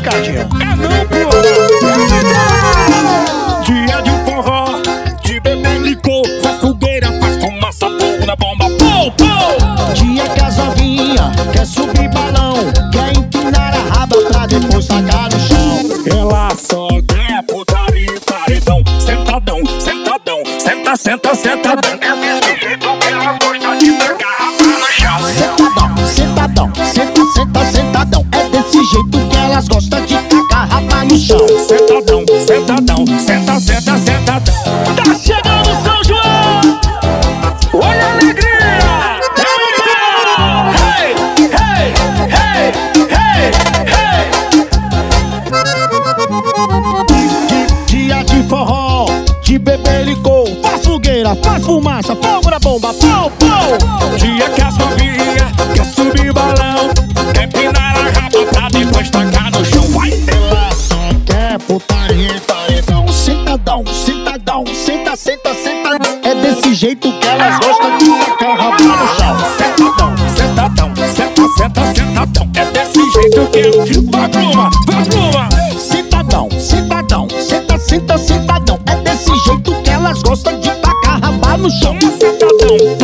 picadinha. É não, pô. Dia de forró, de beber licor, faz fogueira, faz fumaça, fogo na bomba, pô, pô. Dia que as novinha quer subir balão, quer empinar a raba pra depois tacar no chão. Ela só quer putaria e paredão, sentadão, sentadão, senta, senta, sentadão. É desse jeito que ela gosta de tacar a raba no chão. Sentadão, sentadão, senta, senta, sentadão. É desse jeito que elas gostam de tacar a raba no chão. Sentadão, sentadão, senta, senta, sentadão. Tá chegando São João! Olha a alegria! Hey, hey, hey, hey, hey, hey. Dia de forró, de beber licor, faz fogueira, faz fumaça, fogo na bomba, pau, pau. Dia que as novinha quer subir balão, quer empinar a raba pra depois tacar no chão. Vai! Ela só quer putaria e paredão. Sentadão, sentadão, senta, senta, sentadão. É desse jeito que elas gostam de tacar a raba no chão. Sentadão, sentadão, senta, senta, sentadão. É desse jeito que eu vai pluma, vai pluma. Sentadão, sentadão, senta, senta, sentadão. É desse jeito que elas gostam de tacar a raba no chão. Sentadão,